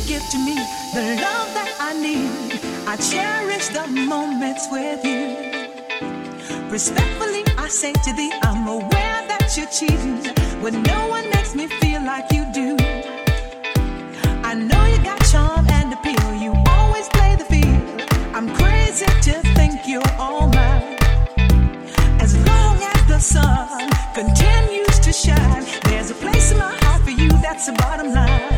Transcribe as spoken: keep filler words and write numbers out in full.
give to me the love that I need. I cherish the moments with you. Respectfully, I say to thee, I'm aware that you're cheating, but no one makes me feel like you do. I know you got charm and appeal, you always play the field. I'm crazy to think you're all mine. As long as the sun continues to shine, there's a place in my heart for you, that's the bottom line.